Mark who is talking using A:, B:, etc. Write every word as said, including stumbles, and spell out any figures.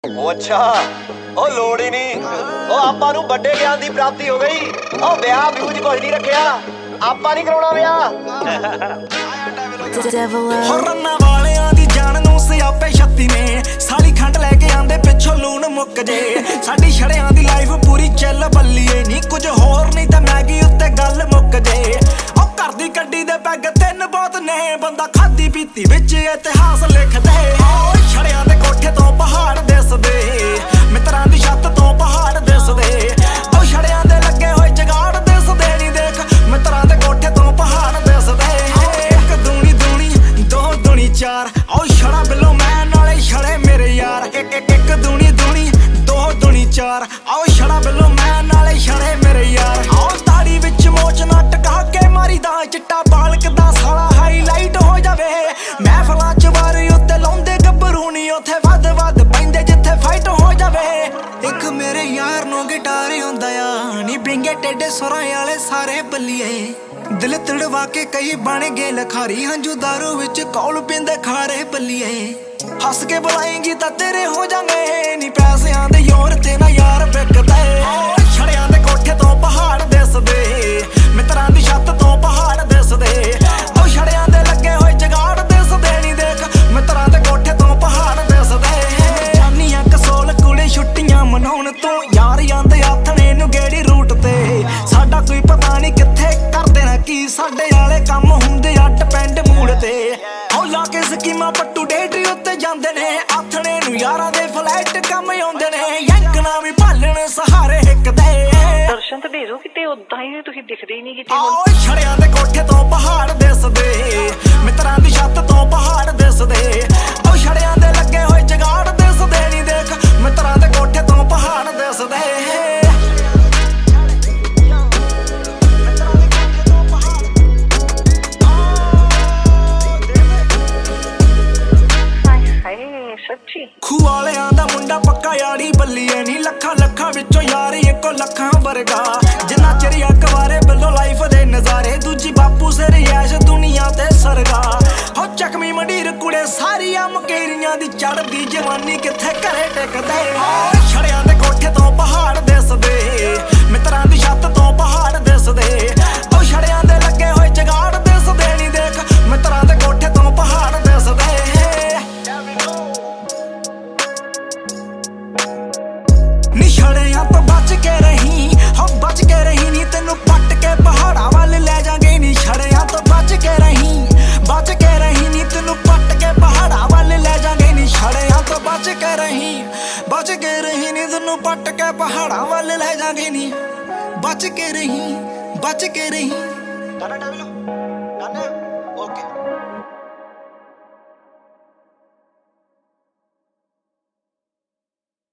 A: ਉਹ ਅੱਛਾ ਉਹ ਲੋੜ ਹੀ ਨਹੀਂ ਉਹ ਆਪਾਂ ਨੂੰ ਵੱਡੇ ਗਿਆਨ ਦੀ ਪ੍ਰਾਪਤੀ ਹੋ ਗਈ। ਉਹ ਵਿਆਹ ਵਿਊਜ ਕੁਝ ਨਹੀਂ ਰੱਖਿਆ, ਆਪਾਂ ਨਹੀਂ ਕਰਾਉਣਾ ਵਿਆਹ।
B: ਰੰਨਾਂ ਵਾਲਿਆਂ ਦੀ ਜਾਨ ਨੂੰ ਸਿਆਪੇ ਛੱਤੀ ਨੇ, ਸਾਲੀ ਖੰਡ ਲੈ ਕੇ ਆਂਦੇ ਪਿੱਛੋਂ ਲੂਣ ਮੁੱਕ ਜੇ। ਸਾਡੀ ਛੜਿਆਂ ਦੀ ਲਾਈਫ ਪੂਰੀ ਚੱਲ ਬੱਲੀਏ ਨੀ, ਕੁਝ ਹੋਰ ਨਹੀਂ ਤਾਂ ਮੈਗੀ ਉੱਤੇ ਗੱਲ ਮੁੱਕ ਜੇ। ਉਹ ਘਰ ਦੀ ਗੱਡੀ ਦੇ ਪੈਗ ਤਿੰਨ ਬਹੁਤ ਨੇ, ਬੰਦਾ ਖਾਦੀ ਪੀਤੀ ਵਿੱਚ ਇਤਿਹਾਸ ਲਿਖਦੇ। ਛੜਿਆਂ ਦੇ ਕੋਠੇ ਤੋਂ ਪਹਾੜ ਦਿਸਦੇ, ਮਿੱਤਰਾਂ ਦੀ ਛੱਤ ਤੋਂ ਪਹਾੜ ਦਿਸਦੇ। ਉਹ ਛੜਿਆਂ ਦੇ ਲੱਗੇ ਹੋਏ ਜਗਾੜ ਦਿਸਦੇ ਨੀ, ਦੇਖ ਮਿੱਤਰਾਂ ਦੇ ਕੋਠੇ ਤੋਂ ਪਹਾੜ ਦਿਸਦੇ। ਇੱਕ ਦੂਣੀ ਦੂਣੀ ਦੋ ਦੂਣੀ ਚਾਰ, ਉਹ ਛੜਾ ਬਿੱਲੋ ਮੈਂ ਨਾਲੇ ਛੜੇ ਮੇਰੇ ਯਾਰ। ਇੱਕ ਇੱਕ ਇੱਕ ਦੂਣੀ ਦੂਣੀ ਦੋ ਦੂਣੀ ਚਾਰ, ਉਹ ਛੜਾ ਬਿੱਲੋ ਮੈਂ ਨਾਲੇ ਛੜੇ ਮੇਰੇ ਯਾਰ। ਉਹ ਦਾੜੀ ਵਿੱਚ ਮੋਚ ਨਾ ਟਕਾ ਕੇ ਮਾਰੀ ਦਾ, ਚਿੱਟਾ ਬਾਲਕ ਦਾ ਸਾਲਾ ਹਾਈਲਾਈਟ ਹੋ ਜਾਵੇ। ਮਹਿਫਲਾਂ ਚ ਵਾਰੀ ਉੱਤੇ ਲਾਉਂਦੇ ਗੱਭਰੂ ਨੀ, ਉੱਥੇ ਵੱਧ ਵੱਧ ਪੈਂਦੇ ਜਿੱਥੇ ਫਾਈਟ ਹੋ ਜਾਵੇ। ਇੱਕ ਮੇਰੇ ਯਾਰ ਨੂੰ ਗਿਟਾਰ ਆਉਂਦਾ ਆ ਨੀ, ਬਿੰਗੇ ਟੇਡੇ ਸੁਰਾਂ ਵਾਲੇ ਸਾਰੇ ਬੱਲੀਏ। ਦਿਲ ਤੜਵਾ ਕੇ ਕਈ ਬਣ ਗਏ ਲਖਾਰੀ, ਹੰਝੂ ਦਾਰੂ ਵਿੱਚ ਕੌਲ ਪੀਂਦੇ ਖਾਰੇ ਬੱਲੀਏ। ਹੱਸ ਕੇ ਬੁਲਾਏਂਗੀ ਤਾਂ ਤੇਰੇ ਹੋ ਜਾਵਾਂਗੇ ਨੀ, ਪੈਸਿਆਂ ਦੇ ਯੋਰ ਤੇ ਨਾ ਯਾਰ ਵਿਕਦੇ। ਛੜਿਆਂ ਦੇ ਕੋਠੇ ਤੋਂ ਪਹਾੜ ਦਿਸਦੇ, ਮਿੱਤਰਾਂ ਦੀ ਛੱਤ ਤੋਂ ਪਹਾੜ ਦਿਸਦੇ। ਉਹ ਛੜਿਆਂ ਦੇ ਲੱਗੇ ਹੋਏ ਜਗਾੜ ਦਿਸਦੇ ਨੀ, ਦੇਖ ਮਿੱਤਰਾਂ ਦੇ ਕੋਠੇ ਤੋਂ ਪਹਾੜ ਦਿਸਦੇ। ਜਾਨੀਆਂ ਕਸੋਲ ਕੁੜੇ ਛੁੱਟੀਆਂ ਮਨਾਉਣ ਤੋਂ, ਯਾਰ ਜਾਂਦੇ ਆਥਣੇ ਨੂੰ ਗੇੜੀ ਰੂਟ ਤੇ। ਸਾਡਾ ਕੋਈ ਪਤਾ ਨਹੀਂ ਕਿੱਥੇ ਕਰਦੇ ਨਾ ਕੀ, ਸਾਡੇ ਵਾਲੇ ਕੰਮ ਹੁੰਦੇ ਆ ਡਿਪੈਂਡ ਮੂਡ ਤੇ। ਉਹ ਲਾ ਕੇ ਸਕੀਮਾਂ ਪੱਟੂ ਡੇਟਰੀ ਉੱਤੇ ਜਾਂਦੇ ਨੇ, ਆਥਣੇ ਨੂੰ ਯਾਰਾਂ ਦੇ ਫਲੈਟ ਕੰਮ ਆਉਂਦੇ ਨੇ। ਯੰਕਣਾ ਵੀ ਭਾਲਣ ਸਹਾਰੇ ਹਿੱਕਦੇ।
C: ਦਰਸ਼ਨ ਤਾਂ ਦੇ ਦੋ ਕਿਤੇ, ਉਦਾਂ ਹੀ ਤੁਸੀਂ ਦਿਖਦੇ ਹੀ ਨਹੀਂ ਕਿਤੇ।
B: ਉਹ ਛੜਿਆਂ ਦੇ ਕੋਠੇ ਤੋਂ ਪਹਾੜ ਦਿਸਦੇ, ਮਿੱਤਰਾਂ ਦੀ ਛੱਤ ਤੋਂ ਪਹਾੜ ਦਿਸਦੇ। ਉਹ ਛੜਿਆਂ ਦੇ ਲੱਗੇ ਹੋਏ ਜਗਾੜ ਦਿਸਦੇ ਨੀ, ਦੇਖ ਮਿੱਤਰਾਂ ਦੇ ਕੋਠੇ ਤੋਂ ਪਹਾੜ ਦਿਸਦੇ। ਖੂਹ ਵਾਲਿਆਂ ਦਾ ਮੁੰਡਾ ਪੱਕਾ ਯਾਰੀ ਬੱਲੀਏ ਨੀ, ਲੱਖਾਂ ਲੱਖਾਂ ਵਿੱਚੋਂ ਯਾਰ ਇੱਕੋ ਲੱਖਾਂ ਵਰਗਾ। ਜਿੰਨਾ ਚਿਰ ਅਕਵਾਰੇ ਬਿੱਲੋ ਲਾਈਫ ਦੇ ਨਜ਼ਾਰੇ, ਦੂਜੀ ਬਾਪੂ ਸਿਰ ਐਸ਼ ਦੁਨੀਆ ਤੇ ਸਰਗਾ। ਹੋ ਚੱਕਵੀਂ ਮੰਡੀਰ ਕੁੜੇ ਸਾਰੀਆਂ ਮਕੇਰੀਆਂ ਦੀ, ਚੜ੍ਹਦੀ ਜਵਾਨੀ ਕਿੱਥੇ ਘਰੇ ਟਿਕਦੇ। ਛੜਿਆਂ ਦੇ ਕੋਠੇ ਤੋਂ ਪਹਾੜ ਦਿਸਦੇ, ਮਿੱਤਰਾਂ ਦੀ ਛੱਤ ਤੋਂ ਪਹਾੜ ਦਿਸਦੇ। ਉਹ ਛੜਿਆਂ ਦੇ ਲੱਗੇ ਹੋਏ ਜਗਾੜ ਦਿਸਦੇ ਨੀ, ਦੇਖ ਮਿੱਤਰਾਂ ਦੇ ਕੋਠੇ ਤੋਂ ਪਹਾੜ ਦਿਸਦੇ। ਛੜਿਆਂ ਤੋਂ ਬਚ ਕੇ ਰਹੀ, ਹੋ ਬਚ ਕੇ ਰਹੀ ਨੀ, ਤੈਨੂੰ ਪੱਟ ਕੇ ਪਹਾੜਾਂ ਵੱਲ ਲੈ ਜਾਗੇ ਨੀ। ਛੜਿਆਂ ਤੋਂ ਬਚ ਕੇ ਰਹੀ, ਬਚ ਕੇ ਰਹੀ ਨੀ, ਤੈਨੂੰ ਪੱਟ ਕੇ ਪਹਾੜਾਂ ਵੱਲ ਲੈ ਜਾਗੇ ਨੀ। ਛੜਿਆਂ ਤੋਂ ਬਚ ਕੇ ਰਹੀ, ਬਚ ਕੇ ਰਹੀ ਨੀ, ਤੈਨੂੰ ਪੱਟ ਕੇ ਪਹਾੜਾਂ ਵੱਲ ਲੈ ਜਾਗੇ ਨੀ। ਬਚ ਕੇ ਰਹੀ, ਬਚ ਕੇ ਰਹੀ।